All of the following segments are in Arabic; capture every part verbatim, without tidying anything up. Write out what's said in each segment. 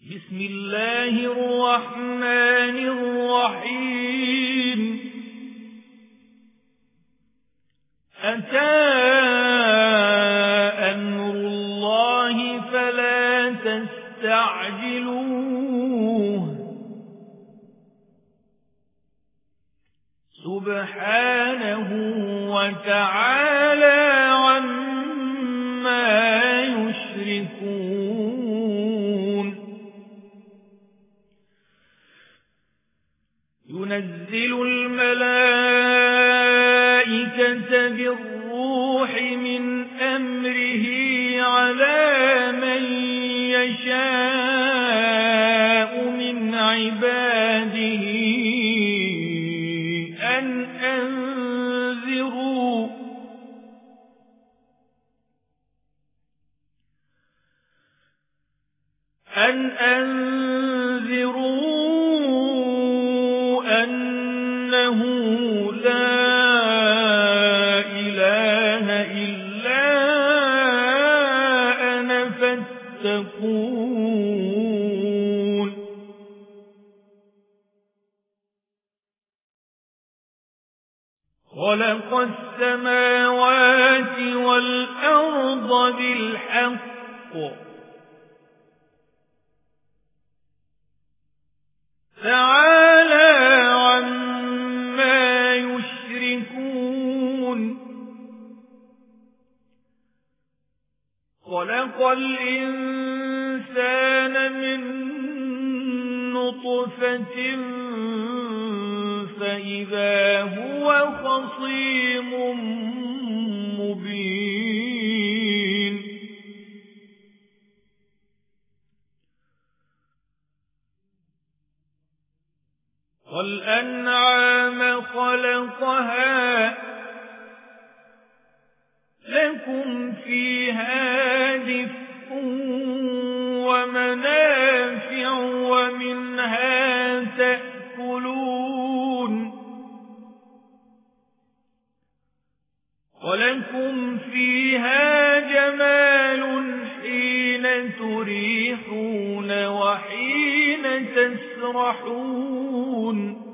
بسم الله الرحمن الرحيم أتى أمر الله فلا تستعجلوه سبحانه وتعالى عما يشركون ينزل الملائكة بالروح من أمره على من يشاء من عباده أن أنذروا أن أنذروا أنه لا إله إلا أنا فاتقون خلق السماوات والأرض بالحق تعالى عما يشركون خلق الإنسان من نطفة فإذا هو خصيم مبين والأنعام خلقها لكم فيها دفء ومنافع ومنها تأكلون ولكم فيها جمال حين تريحون وحين تسرحون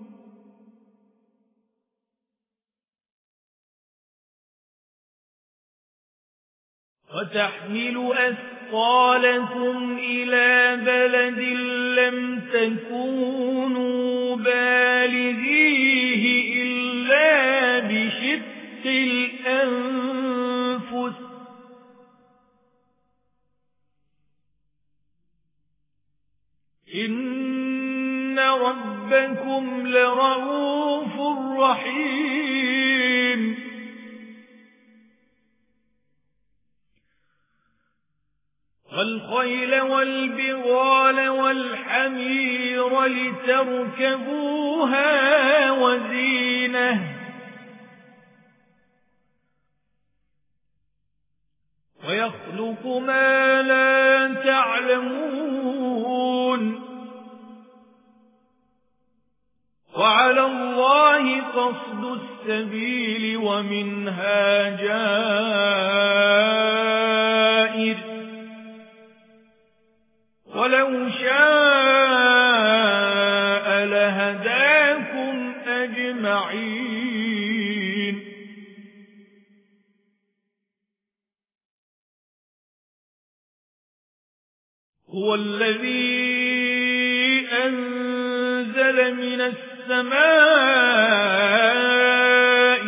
وتحمل أثقالكم إلى بلد لم تكونوا بالغيه إلا بشق الأنفس إن ربكم لرؤوف رحيم والخيل والبغال والحمير لتركبوها وزينة ويخلق ما لا تعلمون وعلى الله قصد السبيل ومنها جائر ولو شاء لهداكم أجمعين هو الذي أنزل من السماء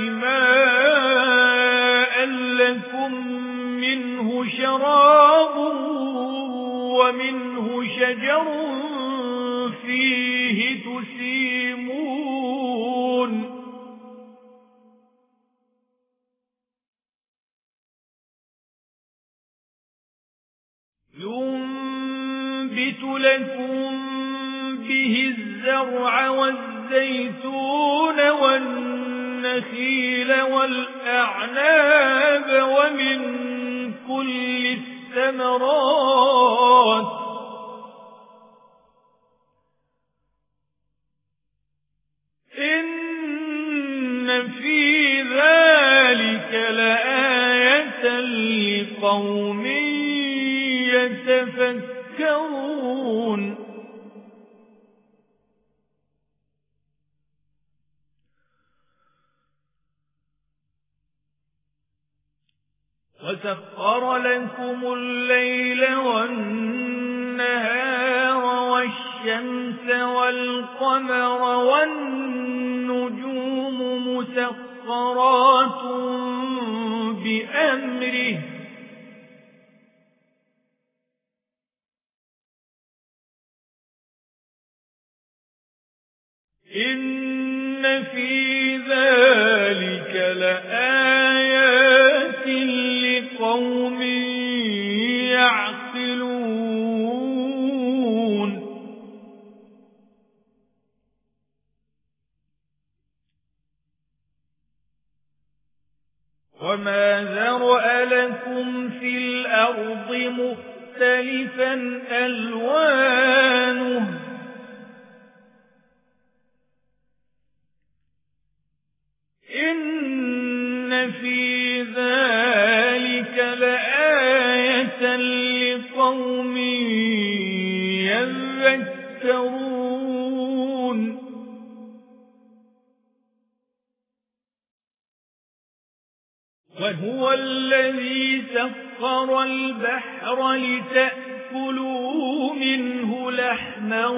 ماء لكم منه شراب ومنه شجر فيه تسيمون ينبت لكم به الزرع والزيتون والنخيل والأعناب ومن كل الثمرات إن في ذلك لآية لقوم يتفكرون تذكرون وسخر لكم الليل والنهار والشمس والقمر والنجوم مسخرات بأمره إن في ذلك لآيات لقوم يعقلون وما ذرأ لكم في الأرض مختلفا ألوانه إن في ذلك لآية لقوم يذكرون وهو الذي سخر البحر لتأكلوا منه لحما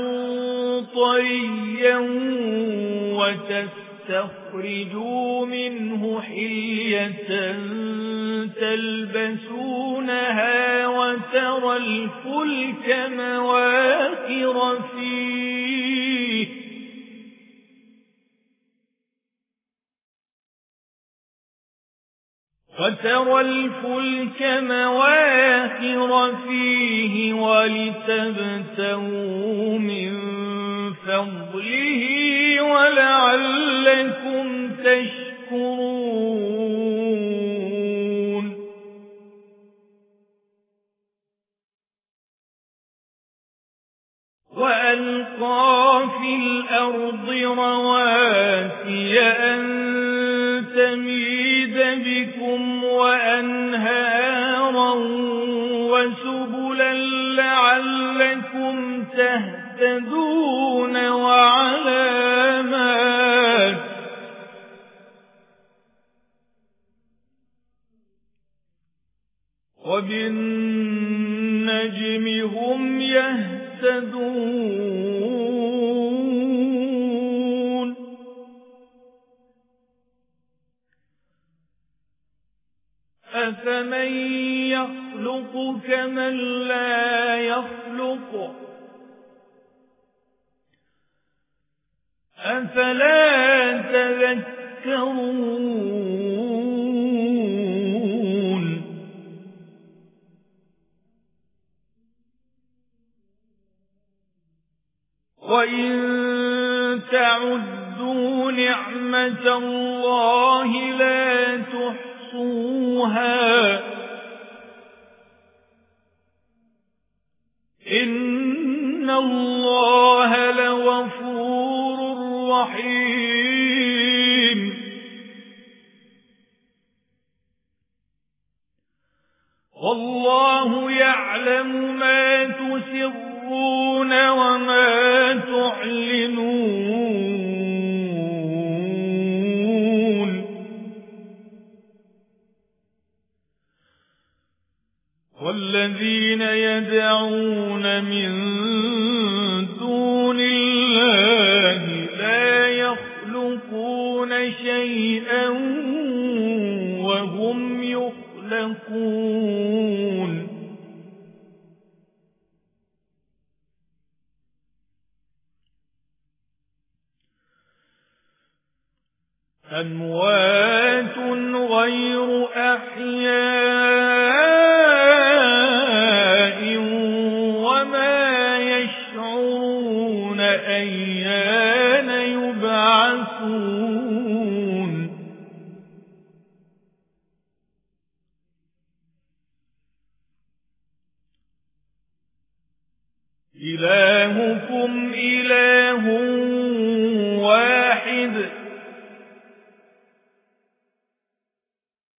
طريا وتستخرجوا منه حلية تلبسونها وترى الفلك مواخر فيه وترى الفلك مواخر فيه ولتبتغوا من فضله ولعلكم تشكرون وألقى في الأرض رواسي أن تميد بكم وأنهارا وسبلا لعلكم تهتدون وعلامات وبالنجم هم يهتدون أفمن يخلق كمن لا يخلق أفلا تذكرون وإن تعدوا نعمة الله لا تحصوها إن الله لغفور رحيم والله يعلم ما تسرون وما تعلنون والذين يدعون من دون الله لا يخلقون شيئا وهم يخلقون أموات غير أحياء وما يشعرون أيان يبعثون إلهكم إله واحد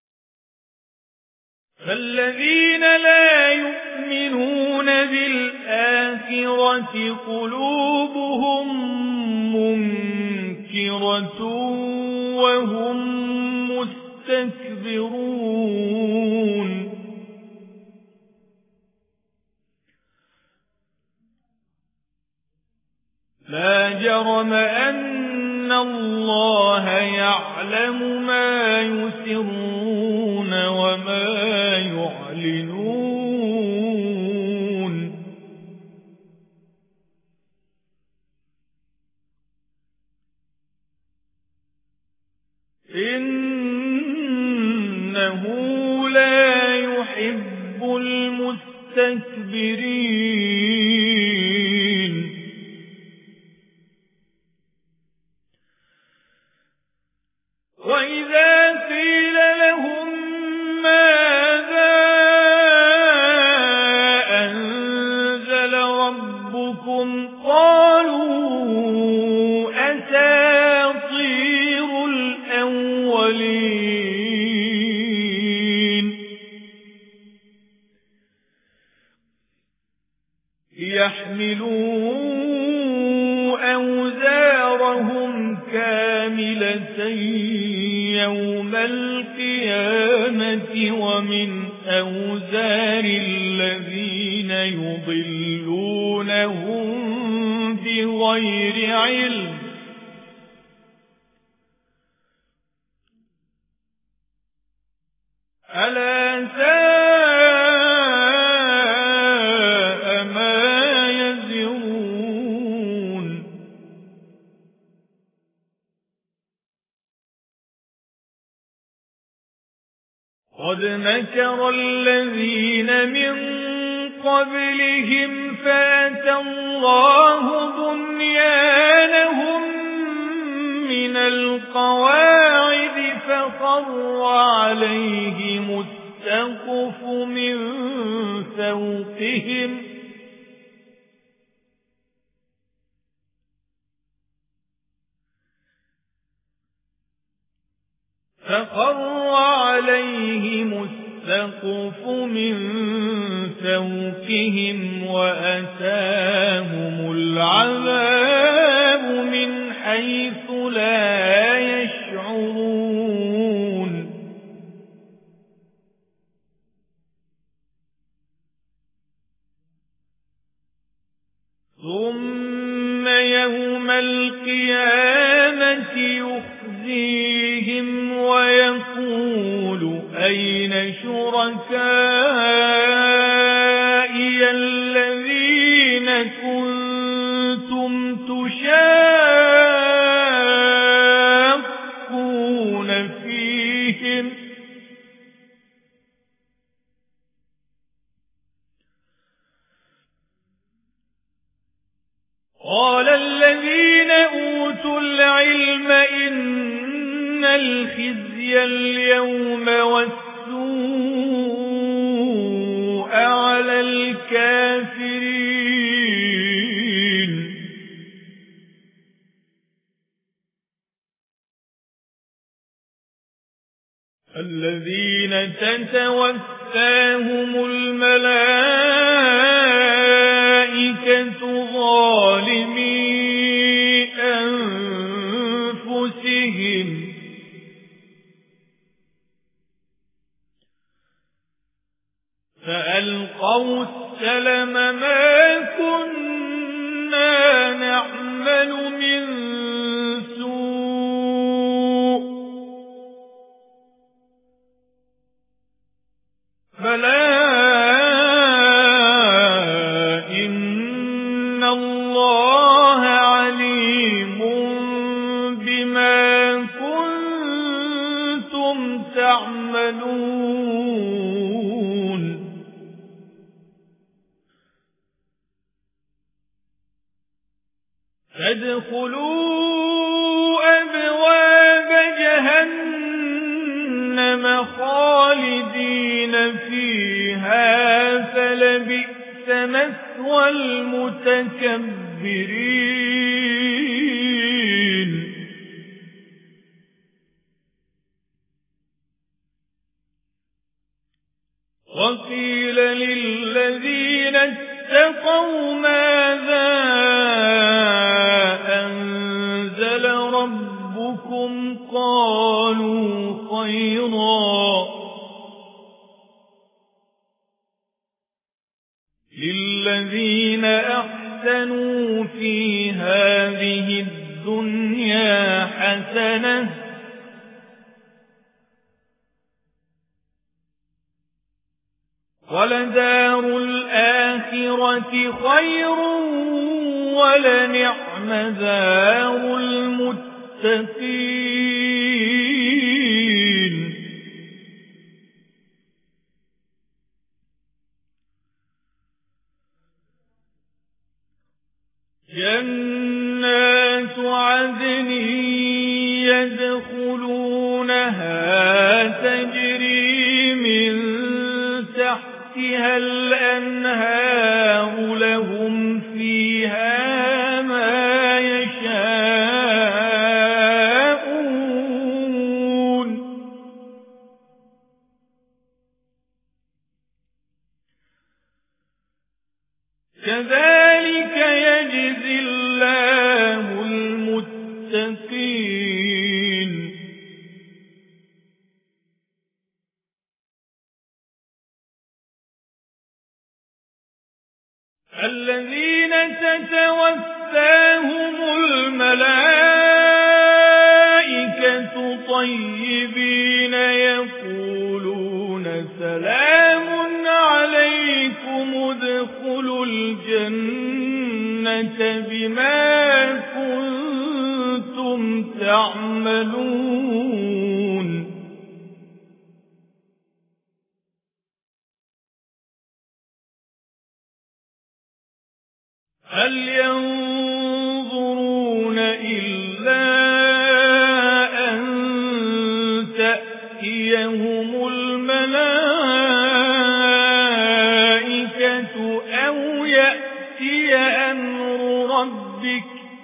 فالذين لا يؤمنون بالآخرة الآخرة قلوبهم منكرة وهم مستكبرون لا جرم أن الله يعلم ما يسرون وما يعلنون إنه لا يحب المستكبرين وإذا قيل لهم ماذا أنزل ربكم قالوا أساطير الأولين يحملوا أوزارهم كاملة يوم القيامة ومن أوزار الذين يضلونهم بغير علم ألا ساء ما يزرون قد مكر الذين من قبلهم فأتى الله بنيانهم من القواعد فخر عليهم السقف من فوقهم فخر عليهم السقف من فوقهم وأتاهم العذاب من حيث لا يشعرون ثم يوم القيامة يخزيهم ويقول أين شركائي الذين كنتم تشاقون فيهم قال الذين أوتوا العلم إن الخزي اليوم والسوء على الكافرين الذين تتوفاهم الملائكة ظالمي أنفسهم فألقوا السلم ما كنا نعمل من سوء بلى إن الله عليم بما كنتم تعملون فادخلوا أبواب جهنم خالدين فيها فلبئس مثوى المتكبرين وقيل للذين اتقوا ما للذين أحسنوا في هذه الدنيا حسنة ولدار الآخرة خير ولنعم دار المتقين. جنات عدن يدخلونها تجري من تحتها الأنهار لهم فيها ما يشاءون كذلك يجزي الله المتقين. الذين تتوفاهم الملائكة طيبين يقولون سلام عليكم ادخلوا الجنة بما كنتم تعملون. هل ينظرون إلا أن تأتيهم الملائكة أو يأتي أمر ربك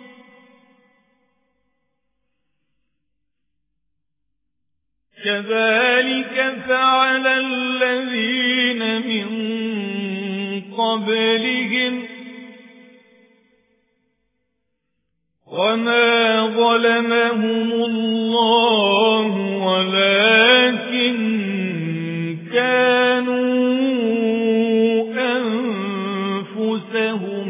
كذلك فعل الذين من قبلهم وما ظلمهم الله ولكن كانوا أنفسهم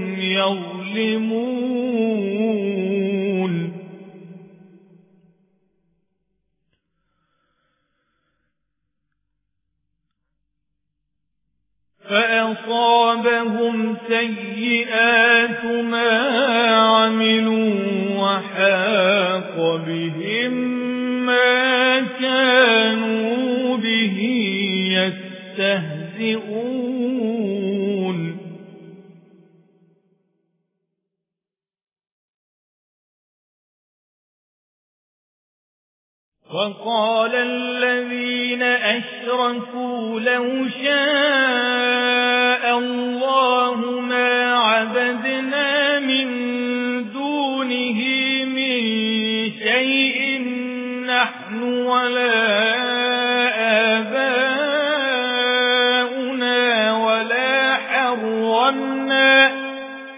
يظلمون. فأصابهم سيئات ما عملوا وحاق بهم ما كانوا به يستهزئون. وقال الذين أشركوا لو شاء الله ما عبدنا من دونه من شيء نحن ولا آباؤنا ولا حرمنا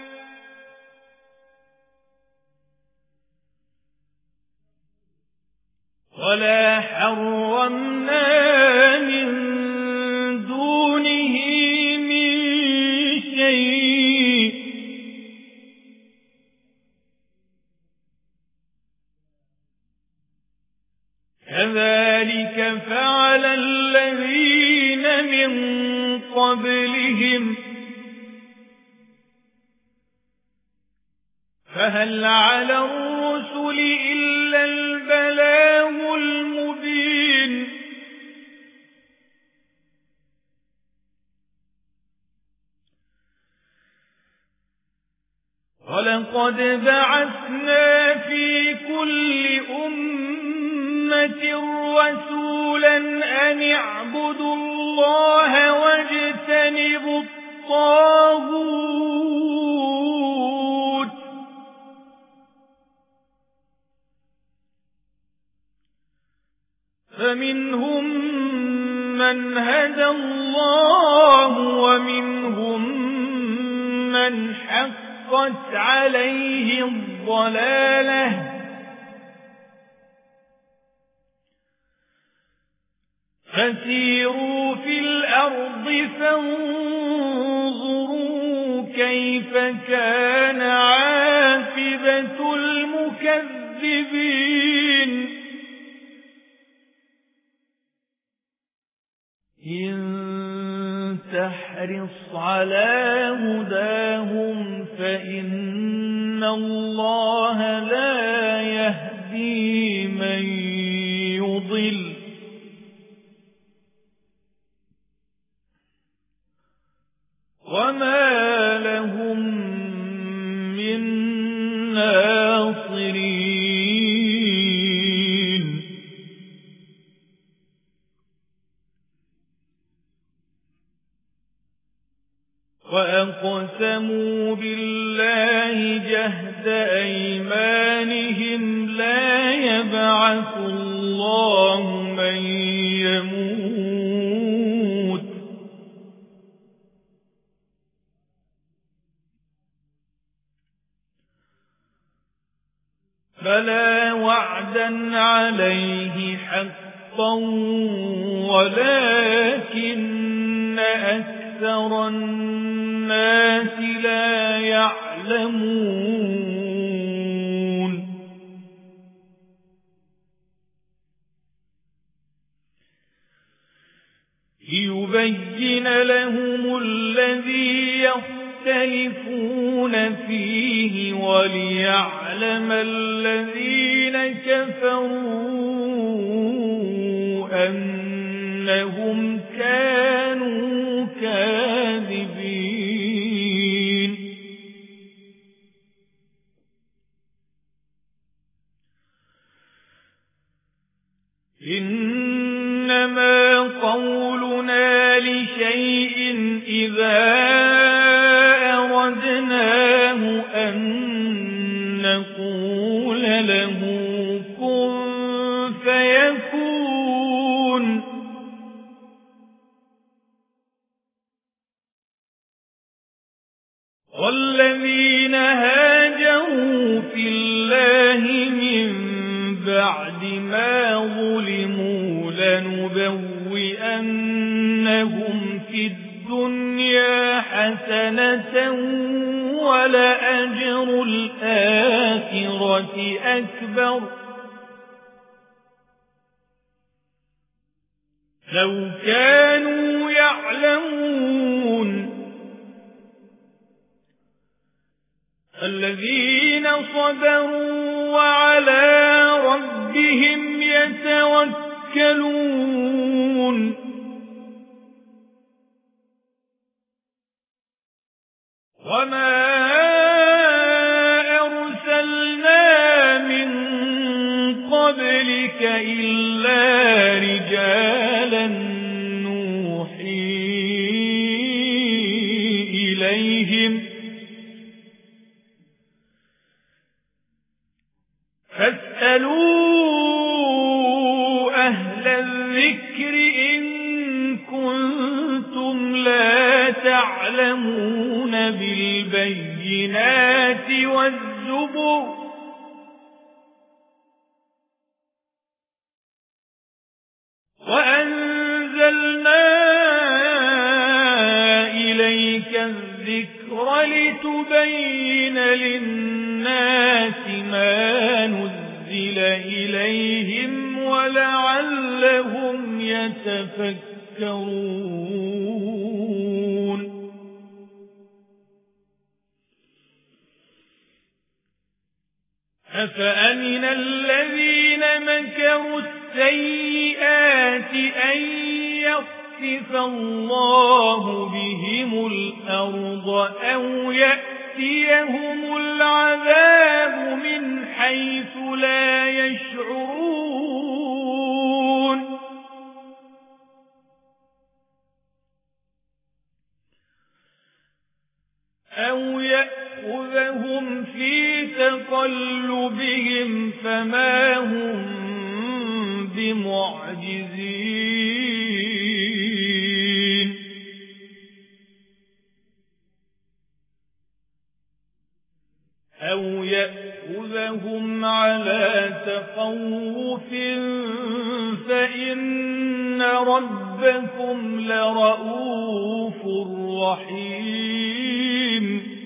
ولا حرمنا من دونه من شيء كذلك فعل الذين من قبلهم فهل على الرسل إلا البلاغ المبين. ولقد بعثنا في كل أمة رسولا أن اعبدوا الله واجتنبوا الطاغوت فمنهم من هدى الله ومنهم من حقت عليه الضلالة فسيروا في الأرض فانظروا كيف كان عاقبة المكذبين إن تحرص على هداهم فإن الله لا يهدي من يضل وما لهم من ناصرين وأقسموا بالله جهد أيمانهم لا يبعث الله من يموت بلى وعدا عليه حقا ولكن أكثر الناس لا يعلمون ليبين لهم الذي يختلفون فيه وليعلم الذين كفروا أنهم كانوا كاذبين إنما قولنا لشيء إذا أردناه أن نقول له كن فيكون والذين هاجروا في الله من بعد ما ظلموا لنبوئنهم في الدنيا حسنة ولأجر الآخرة أكبر لو كانوا يعلمون الذين صبروا وعلى ربهم يتوكلون وما أرسلنا من قبلك إلا رجالا نوحي إليهم فاسألوا أهل الذكر إن كنتم لا تعلمون بالبينات والزبر وأنزلنا إليك الذكر لتبين للناس ما نزل إليهم ولعلهم يتفكرون أفأمن الذين مكروا السيئات أن يخسف الله بهم الأرض أو يأتيهم العذاب من حيث لا يشعرون أو يأخذهم في تقلبهم فما هم بمعجزين أو يأخذهم على تخوف فإن ربكم لرؤوف رحيم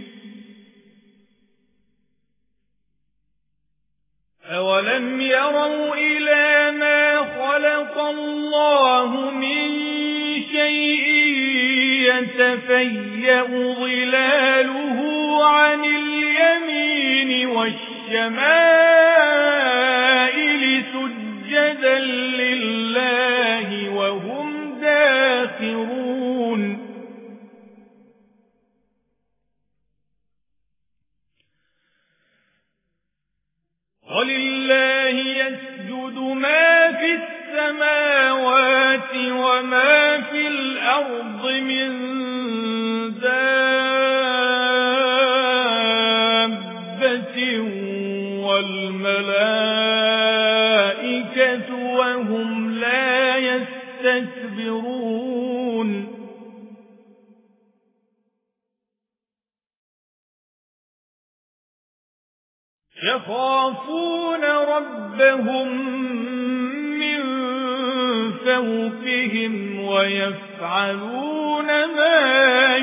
السمائل سجدا لله وهم داخرون ولله يسجد ما في السماوات وما في الأرض من دابة والملائكة وهم لا يستكبرون يخافون ربهم من فوقهم ويفعلون ما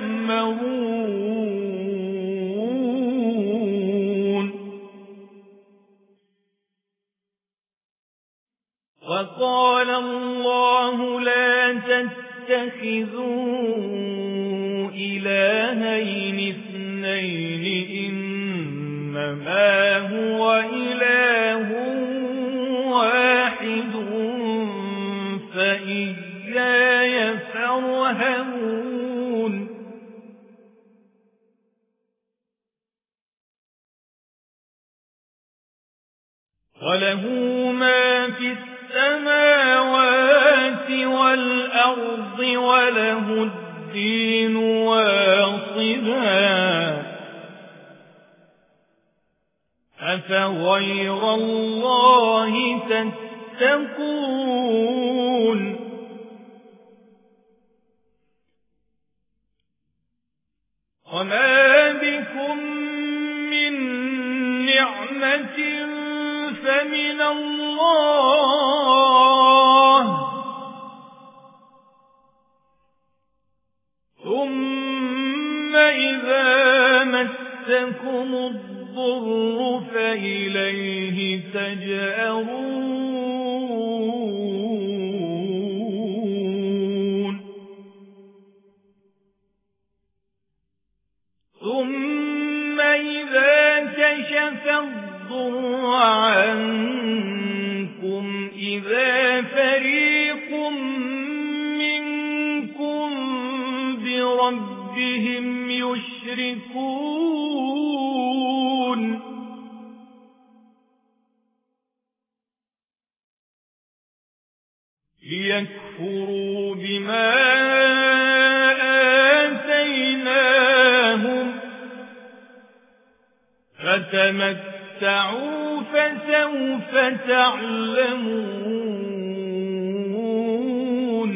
يؤمرون وقال الله لا تتخذوا إلهين اثنين إنما هو إله واحد فإياي فارهبون وله ما في السماوات والأرض وله الدين واصبا أفغير الله تتقون وما بكم من نعمة فمن الله ثم إذا مسكم الضر فإليه تجأرون ثم إذا كشف الضر عنكم إذا فريق منكم بربهم يشركون ليكفروا بما آتيناهم فتمتعوا فسوف تعلمون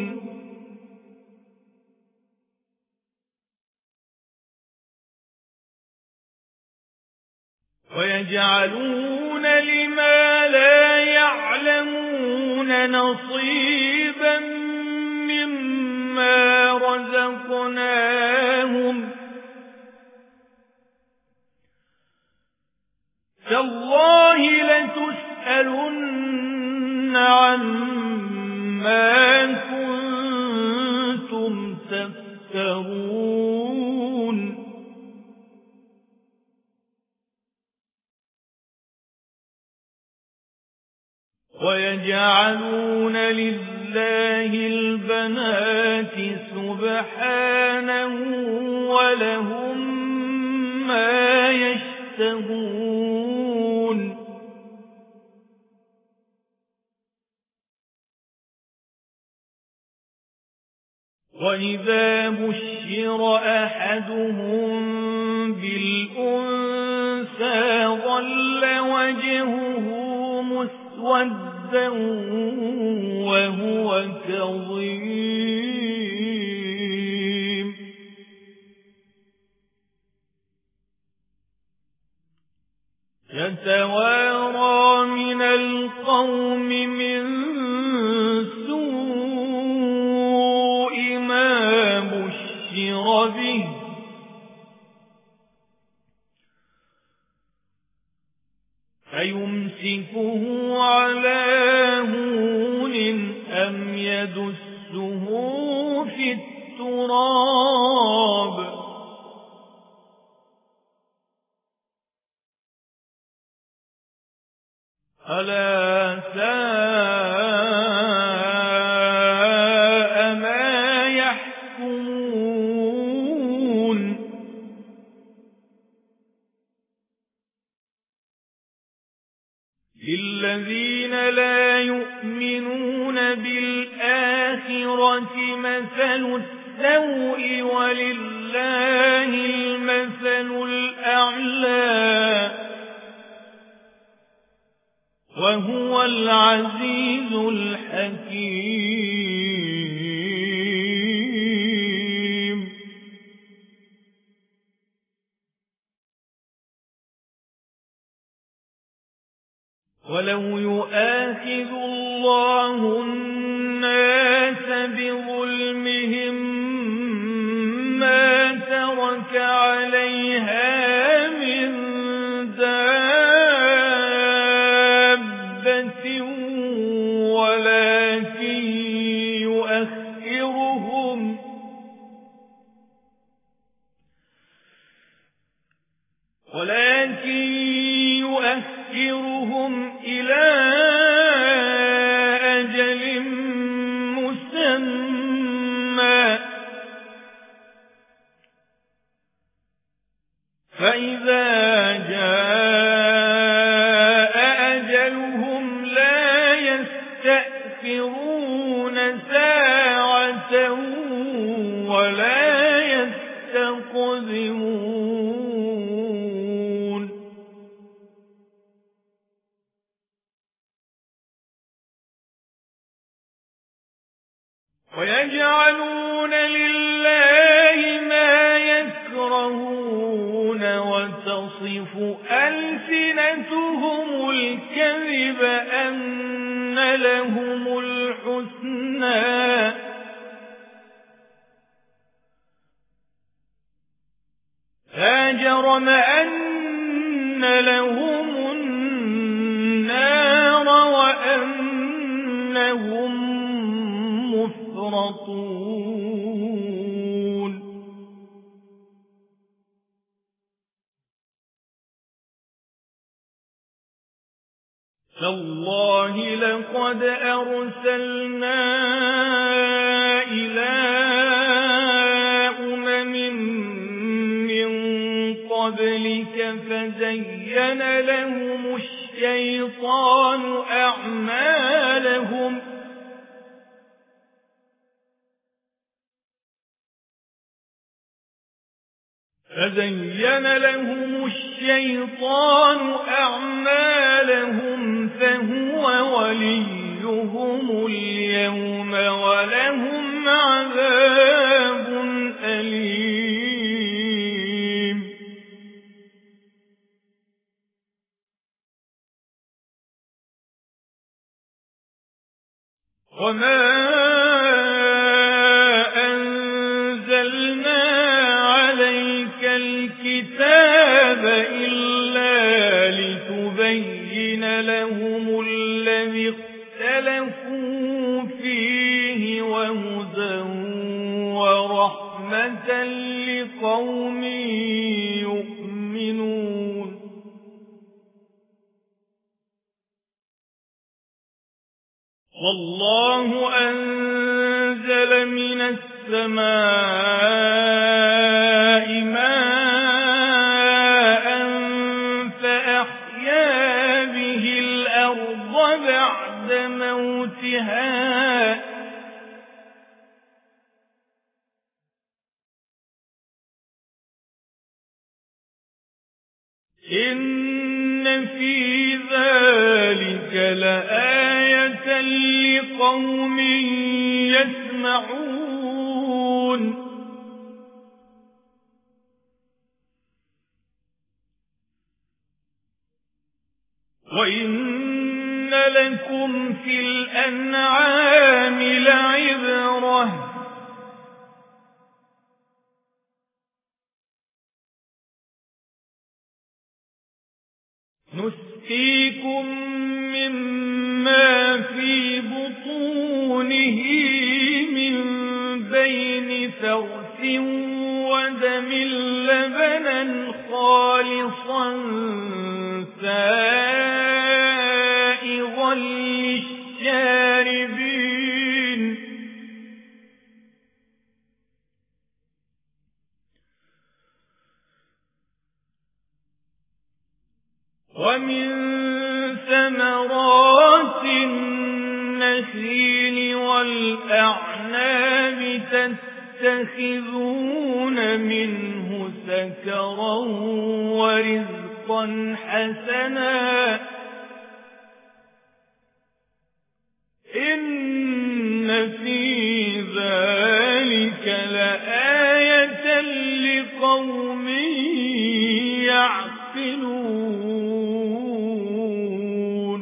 ويجعلون لما لا يعلمون نصيبا مما رزقناهم تالله لتسألن عما كنتم تفترون ويجعلون لله البنات سبحانه ولهم ما يشتهون وإذا بشر أحدهم بالأنثى ظل وجهه مسودا وهو كظيم يتوارى من القوم من سوء ما بشر به فيمسكه على هون أم يدسه في التراب ألا ساء ما يحكمون للذين لا يؤمنون بالآخرة مثل السوء ولله المثل الأعلى وهو العزيز الحكيم ولو يؤاخذ الله الناس بظلمهم ما ترك عليها من دابة ولكن يؤخرهم ولكن يؤخرهم إلى أجل مسمى فإذا جاء أجلهم لا يستأخرون ساعة ولا يستقدمون ويجعلون لله ما يكرهون وتصف ألسنتهم الكذب أن لهم الحسنى لا جرم أن لهم النار وأنهم مفرطون تالله لقد أرسلنا إلى أمم من قبلك فزين لهم الشيطان أعمالهم فزين لهم الشيطان أعمالهم فهو وليهم اليوم ولهم عذاب أليم وما أنزلنا عليك الكتاب إلا لتبين لهم الذي اختلفوا فيه وهدى ورحمة لقوم يؤمنون والله أنزل من السماء ماء فأحيا به الأرض بعد موتها إن في ذلك لآية لقوم يسمعون وإن لكم في الأنعام لعبرة نسقيكم مما في بطونه من بين فرث ودم لبنا خالصا سائغا ومن ثمرات النخيل والأعناب تتخذون منه سكرا ورزقا حسنا إن في ذلك لآية لقوم يعقلون.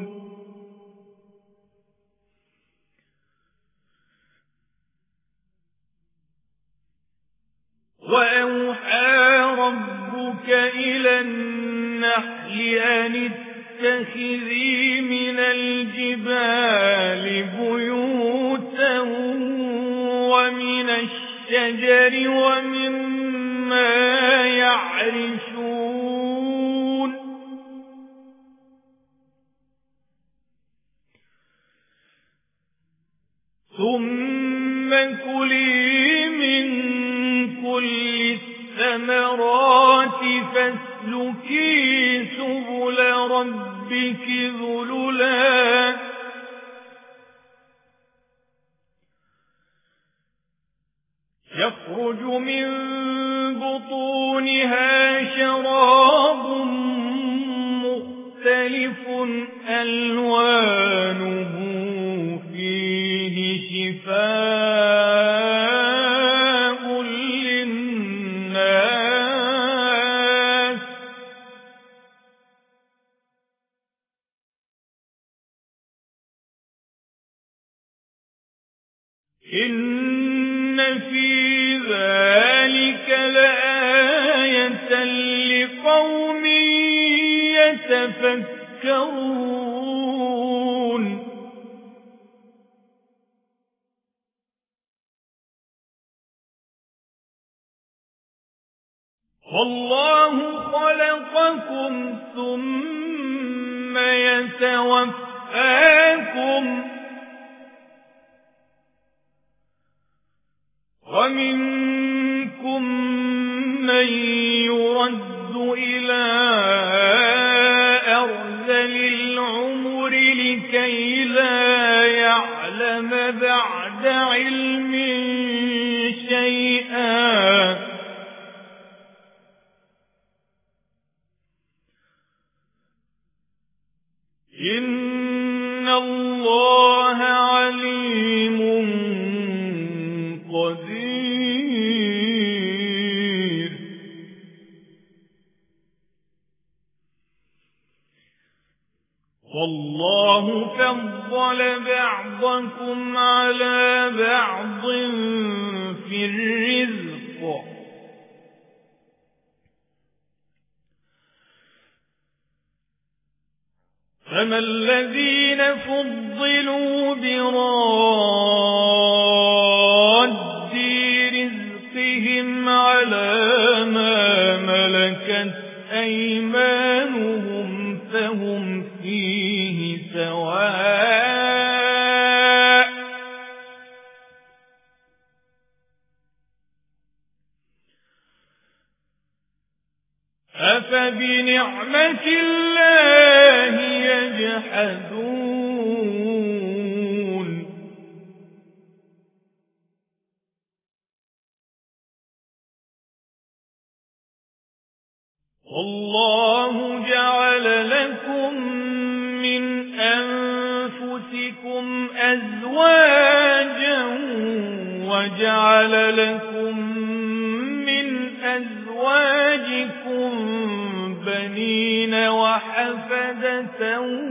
وأوحى ربك إلى النحل أن اتخذي من الجبال بيوتا ومن الشجر ومما يعرشون ثم كلي من كل الثمرات فاسلكي سبل ربك ذللا يخرج من بطونها شراب مختلف ألوانه فيه شفاء للناس إن في ذلك لآية لقوم يتفكرون. والله خلقكم ثم يتوفاكم ومنكم من يرد إلى أرذل العمر لكي لا يعلم بعد علم شيئا إن الله عليم قدير. والله فضل بعضكم على بعض في الرزق فما الذين فضلوا براد رزقهم على ما ملكت أيمانهم فهم فيه سواء أفبنعمة الله يجحدون. والله جعل لكم من أنفسكم أزواجا وجعل لكم من أزواجكم بنين وحفدة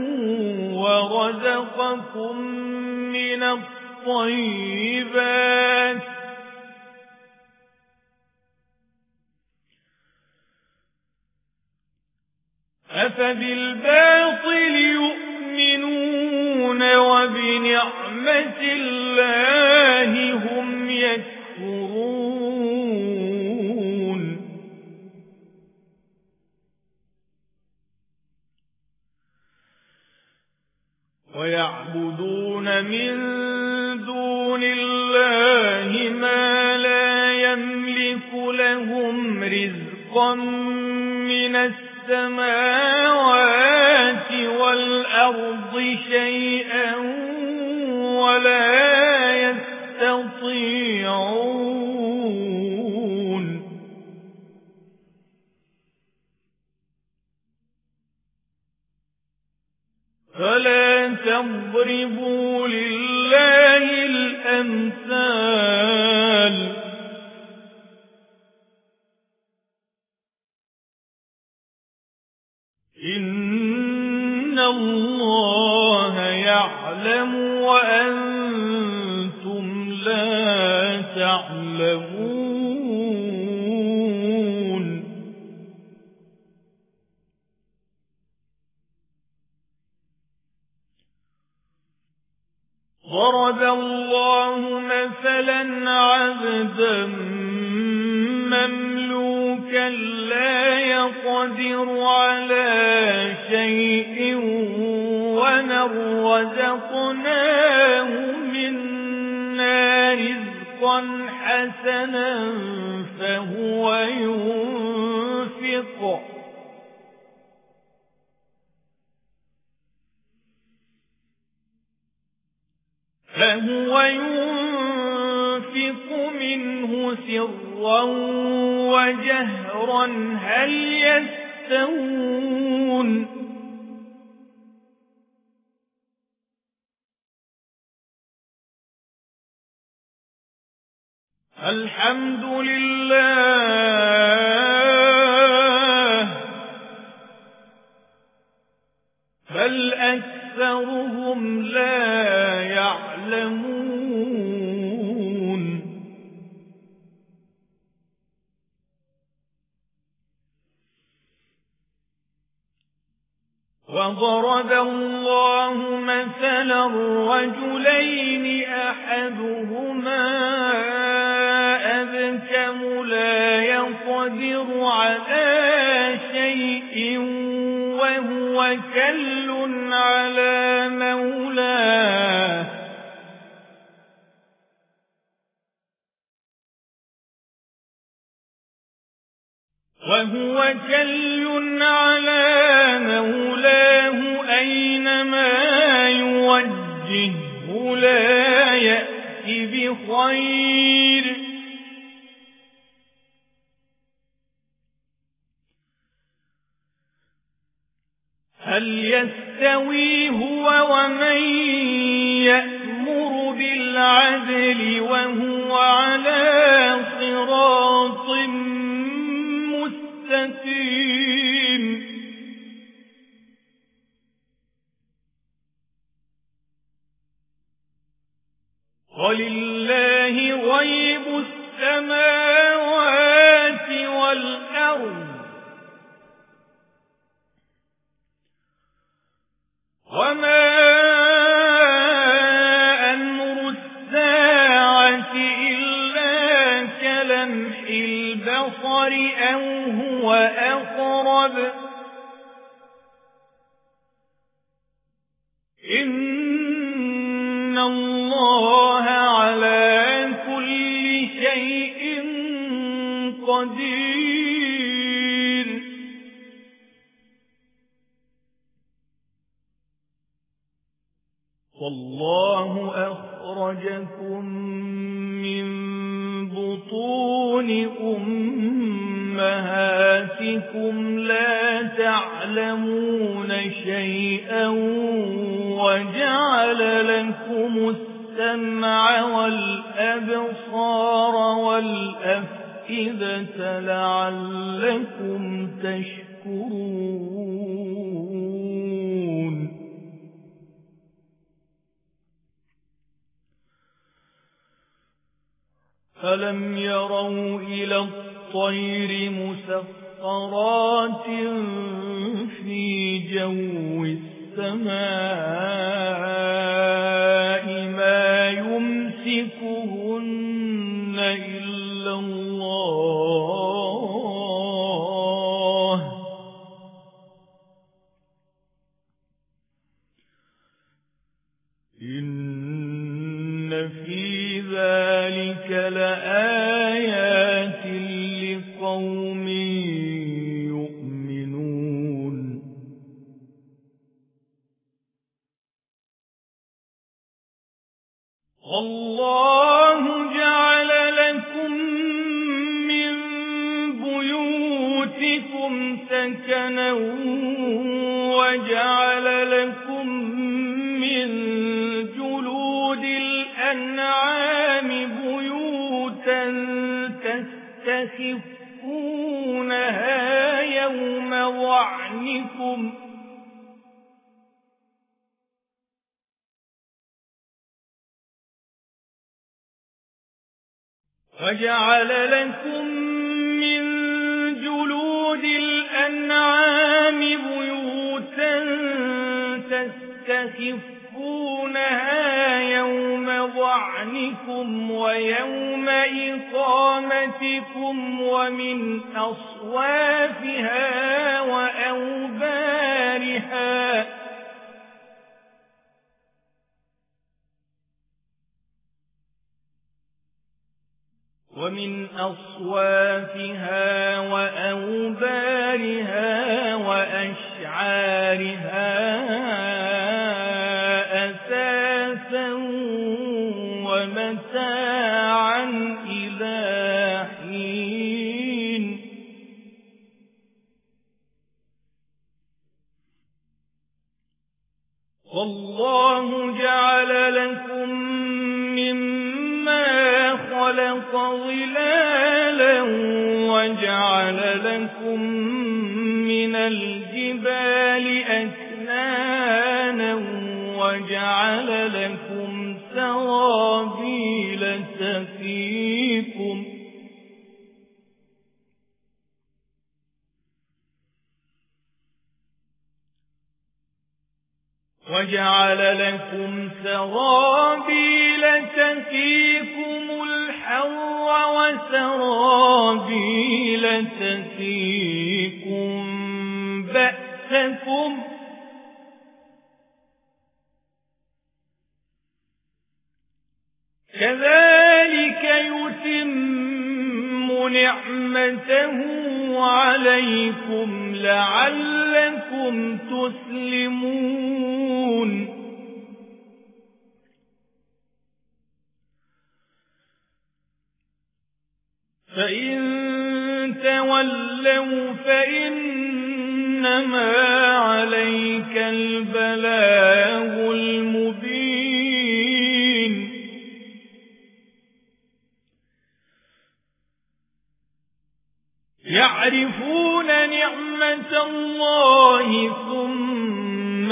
ورزقكم من الطيبات أفبالباطل يؤمنون وبنعمة الله هم يكفرون. ويعبدون من دون الله ما لا يملك لهم رزقا من السماوات الأرض شيئا ولا يستطيعون فلا تضربوا لله الأمثال إن الله يعلم وأنتم لا تعلمون ضرب الله مثلا عبدا مملوكا لا يقدر على شيء ومن رزقناه منا رزقا حسنا فهو ينفق فهو ينفق منه سرا وجهرا هل يستوون الحمد لله بل أكثرهم لا يعلمون وضرب الله مثلا رجلين أحدهما أبكم لا يقدر على شيء وهو كل على مولاه وهو كل على مولاه أينما يوجهه لا يأتي بخير هل يستوي هو ومن يأمر بالعدل وهو على صراط مستقيم ولله غيب السماوات والأرض وما أمر الساعة إلا كلمح البصر أو هو أقرب إن الله على كل شيء قدير والله أخرجكم من بطون أمهاتكم لا تعلمون شيئا وجعل لكم السمع والأبصار والأفئدة لعلكم تشكرون ألم يروا إلى الطير مسخرات في جو السماء ما يمسكهن إلا الله إن في ذلك لآيات لقوم يؤمنون والله جعل لكم من بيوتكم سكنا وجعل لكم من جلود الأنعام بيوتا تستخفونها يوم ظعنكم وجعل لكم من جلود الأنعام بيوتا تستخفونها يوم ظعنكم ويوم إقامتكم ومن أصوافها وأوبارها ومن أصوافها وأوبارها وأشعارها أثاثا ومتاعا إلى حين والله جعل لكم مما خلق ظلالا وجعل لكم من الجبال أكنانا وجعل لكم سرابيل تقيكم وجعل لكم سرابيل تقيكم الحر وسرابيل تقيكم بأسكم كذلك يتم نعمته عليكم لعلكم تسلمون فإن تولوا فإنما عليك البلاغ المبين يعرفون نعمة الله ثم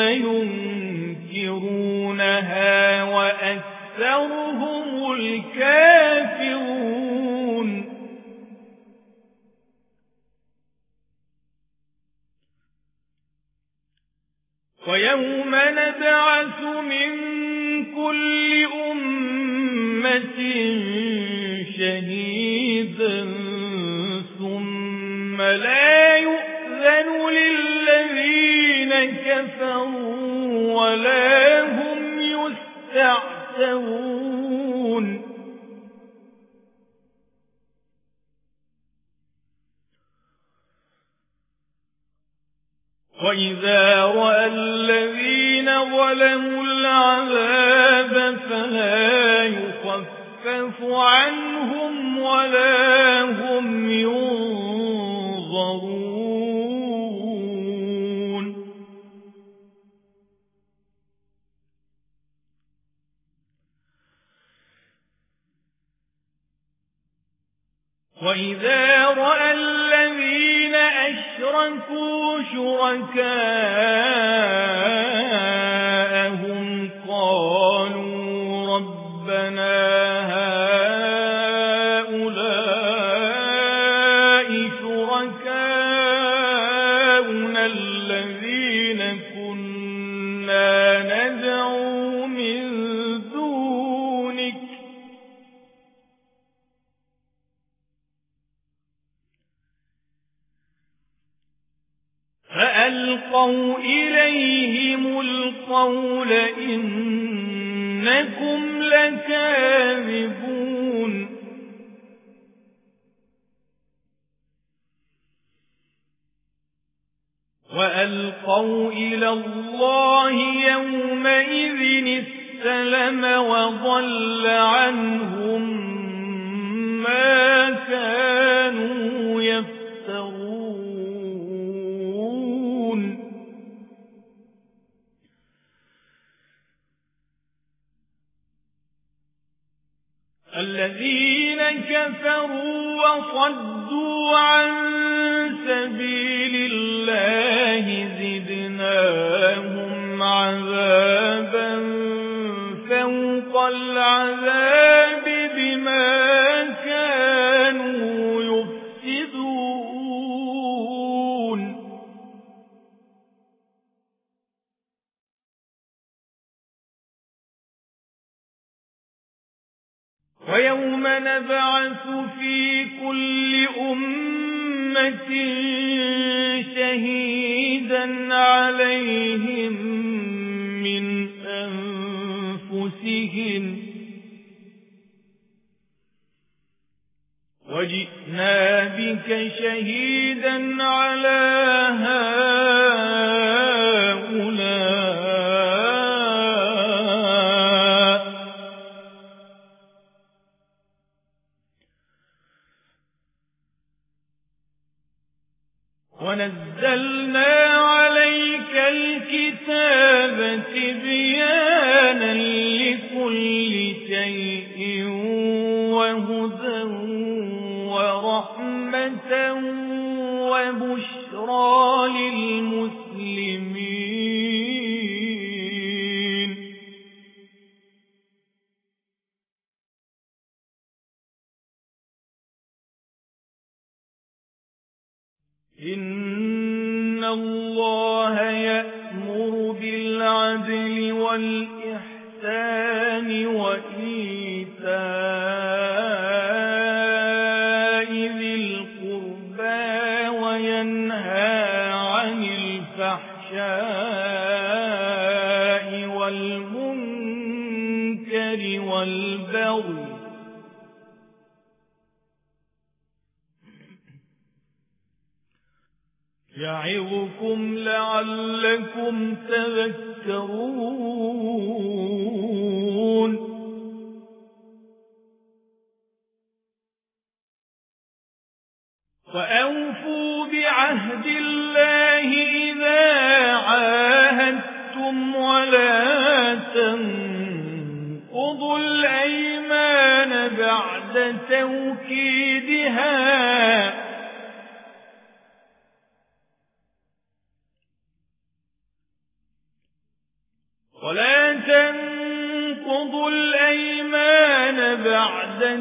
ينكرونها وأكثرهم الكافرون ويوم نبعث من كل أمة شهيدا ثم لا يؤذن للذين كفروا ولا هم يستعتبون وإذا رأى الذين ظلموا العذاب فلا يخفف عنهم ولا هم ينظرون وإذا رأى الذين أشركوا شركاءهم قالوا ربنا هؤلاء شركاؤنا الذين كنا ندعو من دونك فألقوا إليهم القول إنكم لكاذبون وألقوا إلى الله يومئذ استسلم وضل عنهم ما كانوا يفترون الذين كفروا وصدوا عن سبيل الله زدناهم عذابا فوق العذاب بما كانوا يفسدون ويوم نبعث في كل أمة شهيدا عليهم من أنفسهم وجئنا بك شهيدا على هؤلاء ونزلنا عليك الكتاب تبيانا لكل شيء وهدى ورحمة وبشرى للمسلمين إن الله يأمر بالعدل والإحسان وإيتاء ذي القربى وينهى عن الفحشاء والمنكر والبغي يعظكم لعلكم تذكرون وأوفوا بعهد الله إذا عاهدتم ولا تنقضوا الأيمان بعد توكيدها ولا تنقضوا الأيمان بعد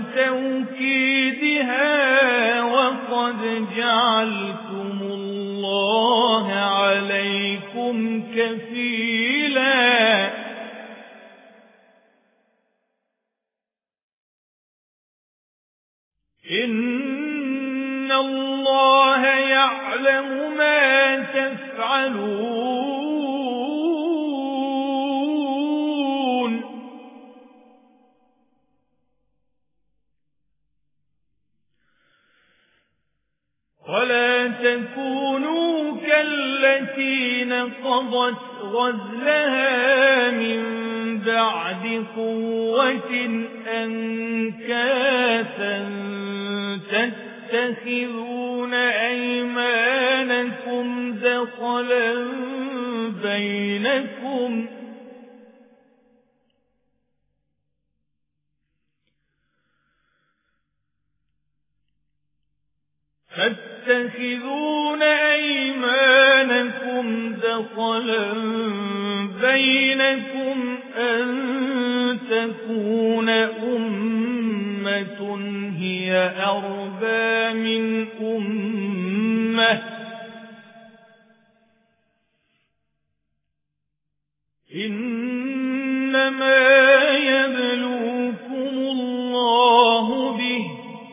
توكيدها وقد جعلتم الله عليكم كفيلا إن الله يعلم ما تفعلون ولا تكونوا كالتي نقضت غزلها من بعد قوة أنكاثا تتخذون أيمانكم دخلا بينكم تتخذون أيمانكم دخلا بينكم أن تكون أمة هي أربى من أمة إنما يبلوكم الله به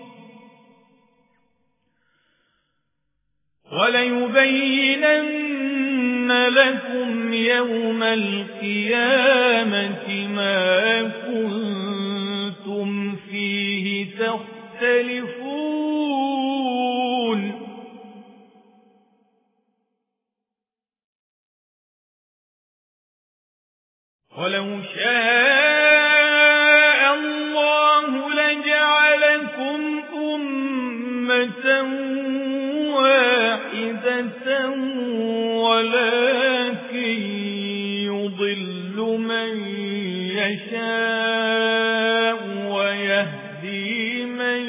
وليبينن لكم يوم القيامة ما كنتم فيه تختلفون ولو شاء الله لجعلكم أمة واحدة ولكن يضل من يشاء ويهدي من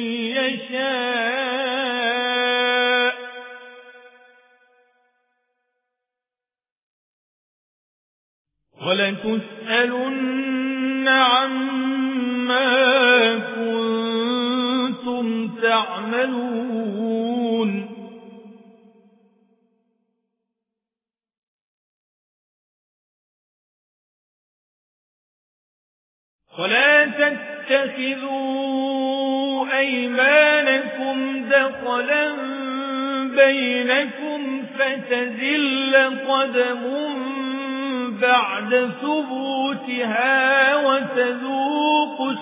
يشاء ولتسألن عما كنتم تعملون ولا تتخذوا أيمانكم دخلا بينكم فتزل قدم بعد ثبوتها وتذوقوا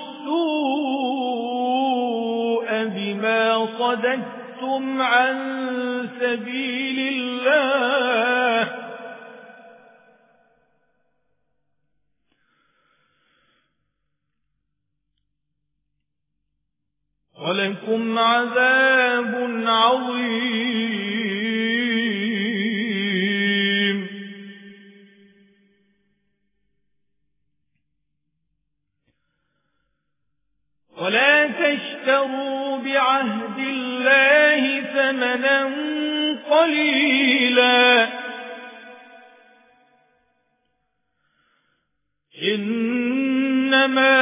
السوء بما صددتم عن سبيل الله ولكم عذاب عظيم ولا تشتروا بعهد الله ثمنا قليلا إنما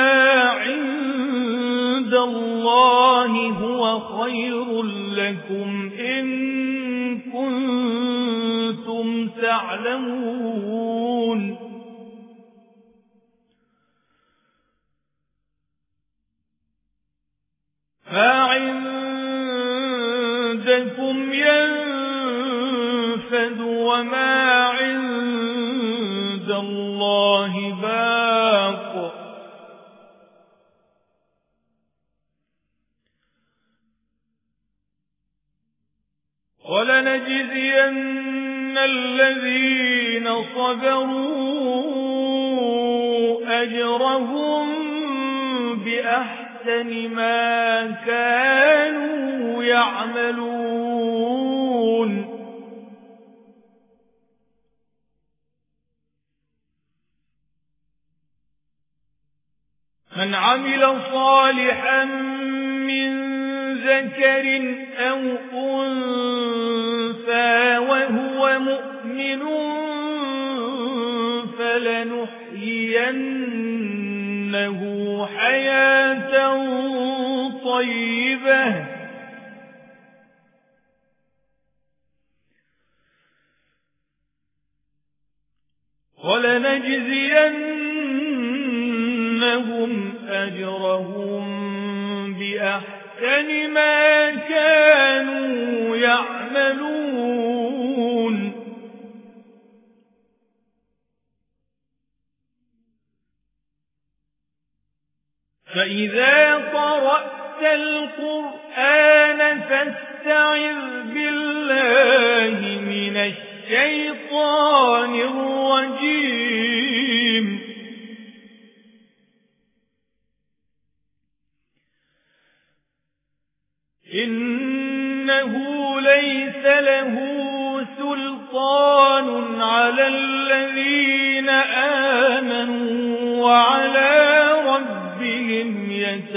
عند الله هو خير لكم إن كنتم تعلمون ما عندكم ينفد وما عند الله باق ولنجزين الذين صبروا أجرهم بأحسن ما كانوا يعملون من عمل صالحا من ذكر أو أنثى وهو مؤمن فلنحيينه حياة طيبة ولنجزينهم أجرهم بأحسن ما كانوا يعملون فإذا قرأت القرآن فاستعذ بالله من الشيطان الرجيم إنه ليس له سلطان على الذين آمنوا وعلى ربهم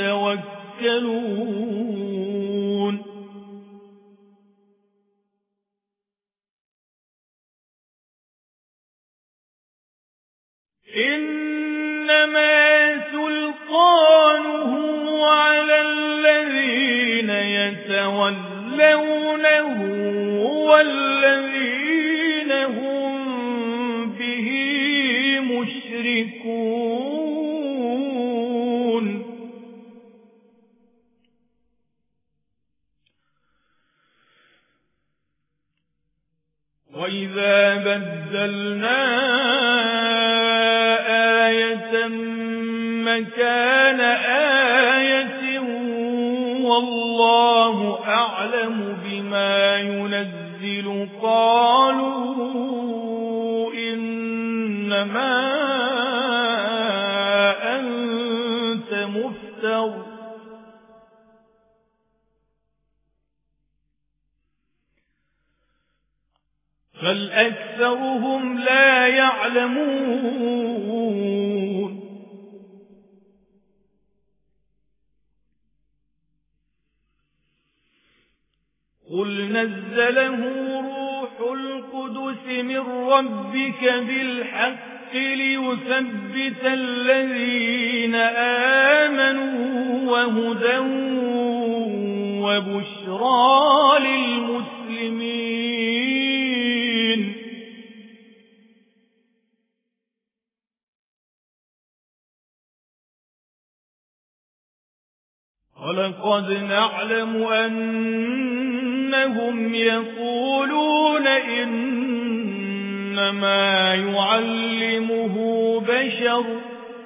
يتوكلون إنما سلطانه على الذين يتولونه والذين هم به مشركون وإذا بدلنا آية مكان آية والله أعلم بما ينزل قالوا إنما أكثر بل أكثرهم لا يعلمون قل نزله روح القدس من ربك بالحق ليثبت الذين آمنوا وهدى وبشرى للمسلمين ولقد نعلم أنهم يقولون إنما يعلمه بشر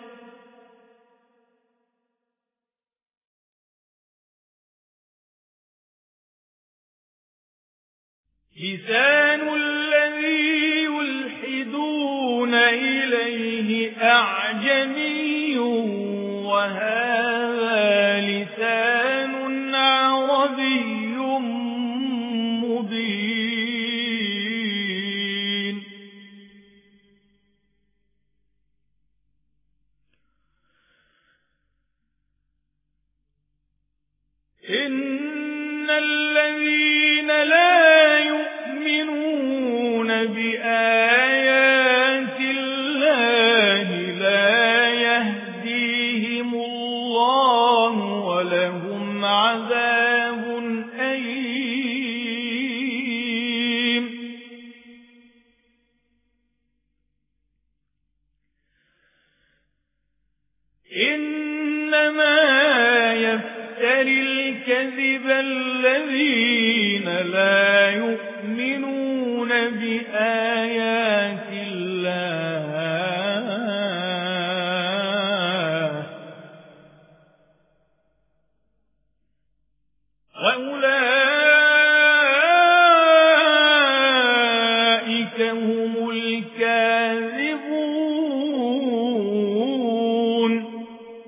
لسان الذي يلحدون إليه أعجمي وهذا لسان عربي مبين إن الذين لا يؤمنون بآيات الله لا يهديهم الله ولهم عذاب أليم إنما يفتري الكذب الذين لا يؤمنون بآيات الله وأولئك هم الكاذبون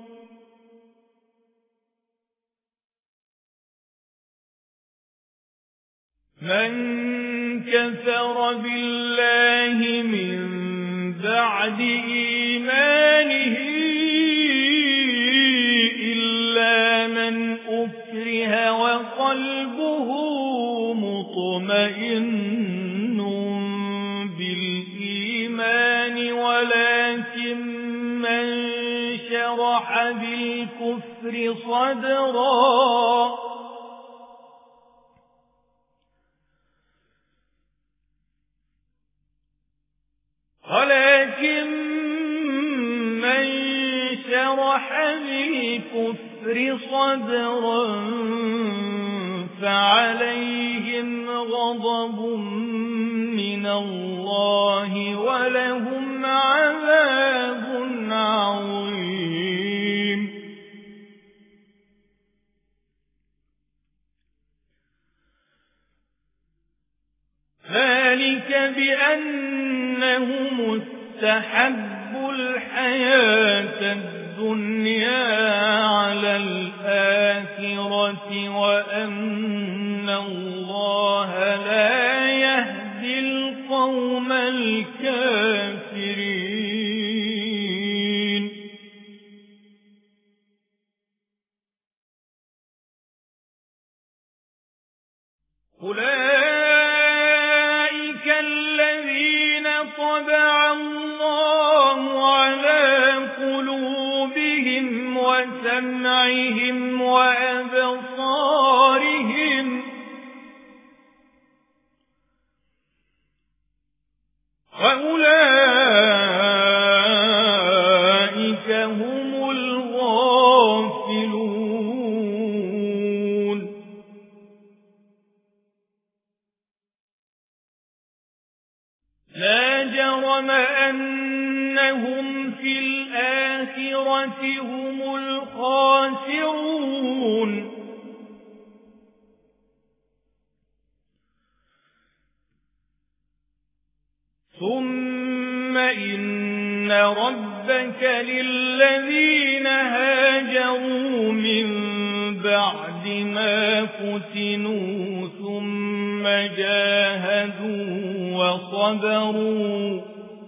من كفر بالله من بعد إيمانه إلا من أكره وقلبه مطمئن بالإيمان ولكن من شرح بالكفر صدرا ولكن من شرح بالكفر صدرا فعليهم غضب من الله ولهم عذاب عظيم ذلك بأنهم استحبوا الحياة الدنيا على الآخرة وأن الله لا يهدي القوم الكافرين أولئك الذين طبع الله على قلوبهم وسمعهم وأبصارهم وأولئك هم الغافلون لا جرم أنهم في الآخرة هم الخاسرون ثم إن ربك للذين هاجروا بعد ما فتنوا ثم جاهدوا وصبروا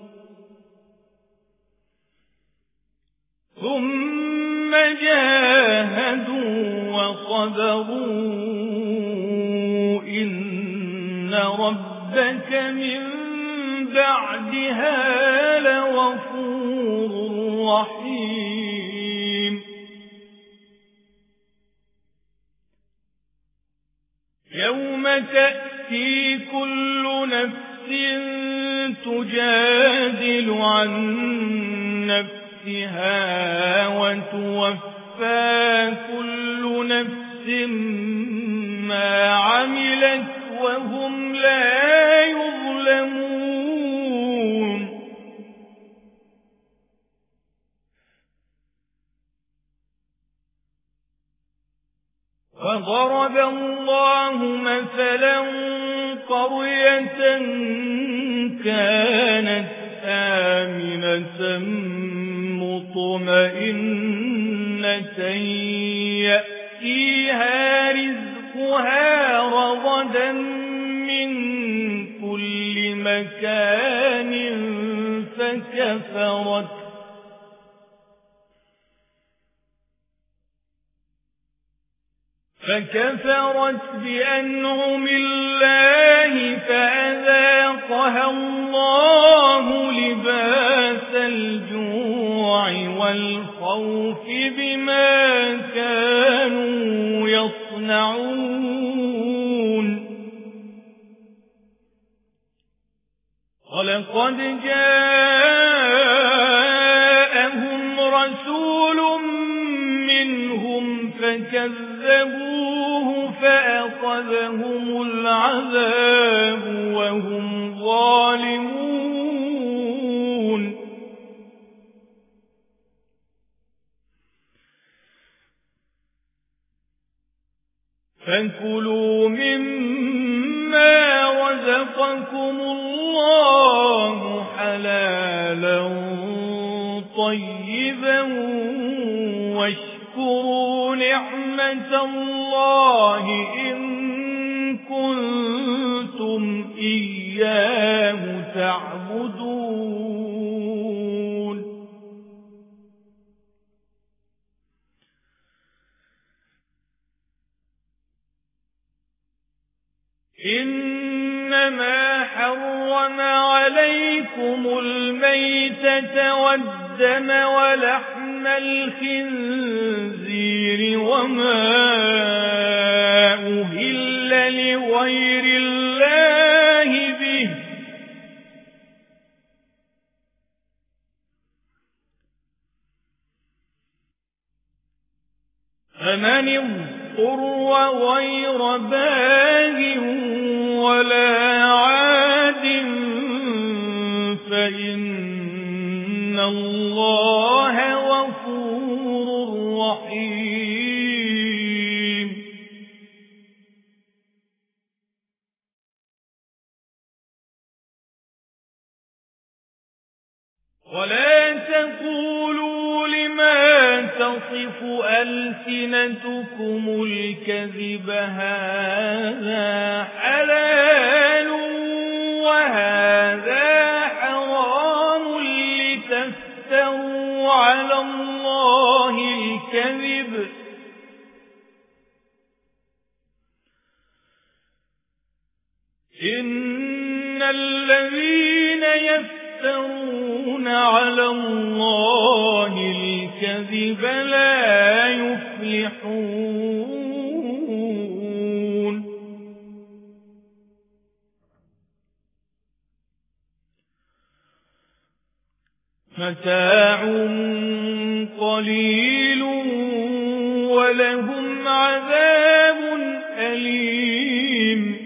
ثم جاهدوا وصبروا إن ربك من بعدها لغفور رحيم يوم تأتي كل نفس تجادل عن نفسها وتوفى كل نفس ما عملت وهم لا يظلمون وضرب الله مثلا قرية كانت آمنة مطمئنة يأتيها رزقها رغدا من كل مكان فكفرت فكفرت بأنعم الله فأذاقها الله لباس الجوع والخوف بما كانوا يصنعون ولقد جاءهم رسول منهم فكذبوه فأخذهم العذاب وهم ظالمون فكلوا مما رزقكم الله حلالا طيبا واشكروا نعمة الله إن كنتم إياه تعبدون إنما حرم عليكم الميتة والدم ولحم الخنزير وما أهل لغير الله به فمن اضطر غير باغ ولا عاد فإن الله غفور رحيم ولا تقولوا لما تصف ألسنتكم الكذب هذا حلال وهذا حرام لتفتروا على الله الكذب إن الذين يفترون على الله الكذب لا يفلحون متاع قليل ولهم عذاب أليم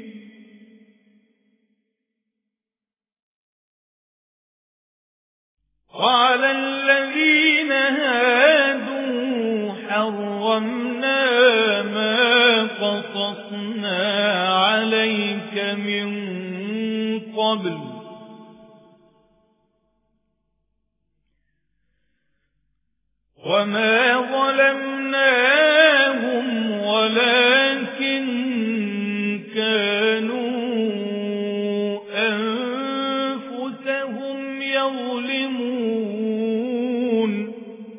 وعلى الذين هادوا حرمنا ما قصصنا عليك من قبل وما ظلمناهم يظلمون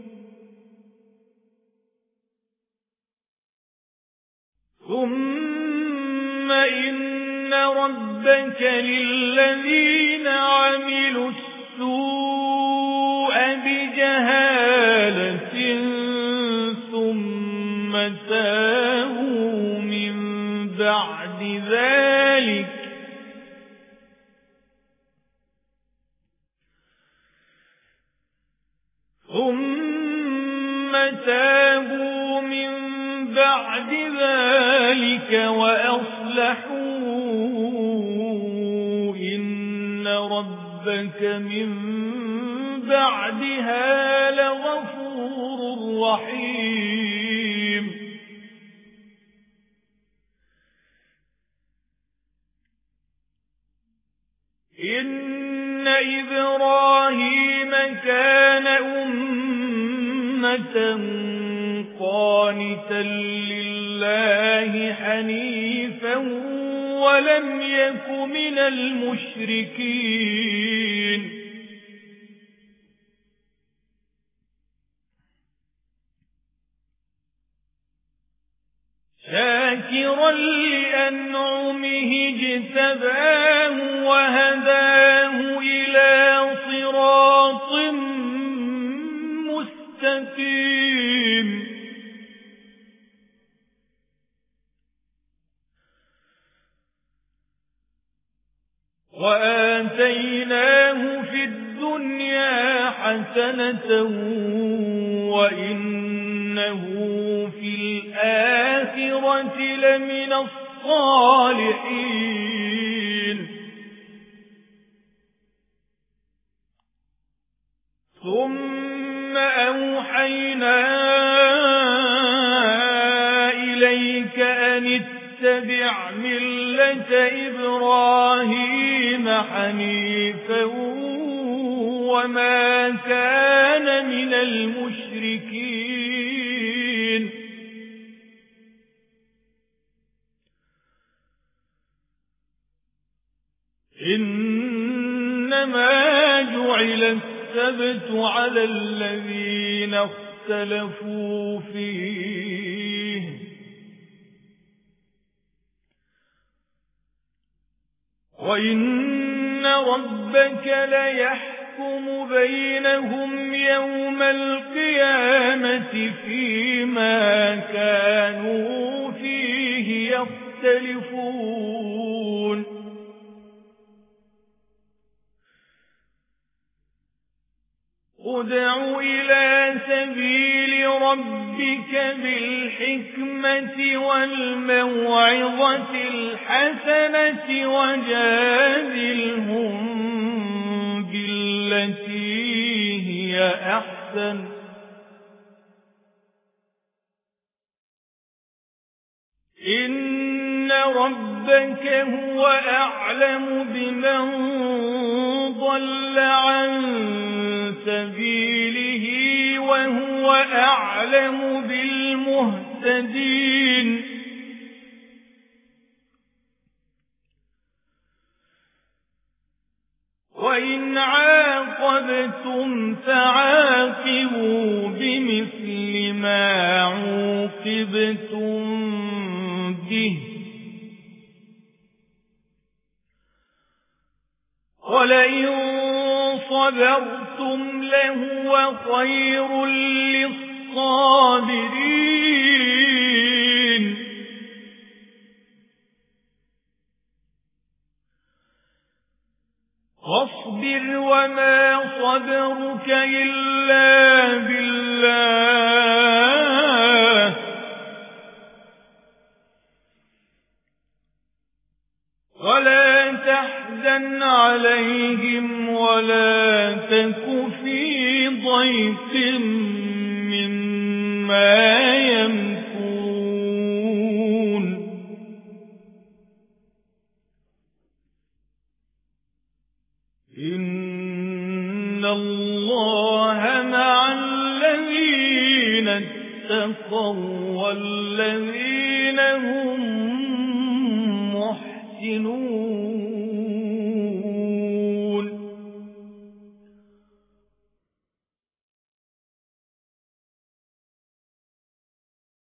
ثم إن ربك للذين عملوا السوء بجهالة ثم تابوا من بعد ذلك ثم تابوا من بعد ذلك وأصلحوا إن ربك من بعدها لغفور رحيم إن إبراهيم كان أمة قانتا لله حنيفا ولم يك من المشركين شاكرا لأنعمه اجتباه وهداه إلى صراط مستقيم وآتيناه في الدنيا حسنة وإنه في الآخرة لمن الصالحين ثم أوحينا إليك أن اتبع ملة إبراهيم حنيفا وما كان من المشركين إنما جعل السبت على الذين اختلفوا فيه وإن ربك ليحكم بينهم يوم القيامة فيما كانوا فيه يختلفون ادع إلى سبيل ربك بالحكمة والموعظة الحسنة وجادلهم بالتي هي أحسن إن ربك هو أعلم بمن ضل عن سبيله وهو أعلم بالمهتدين وإن عاقبتم فعاقبوا بمثل ما عوقبتم به ولئن صبرتم لهو خير للصابرين واصبر وما صبرك إلا بالله ولا تحزن عليهم ولا تك في ضيق مما يمكرون إن الله مع الذين اتقوا والذين هم محسنون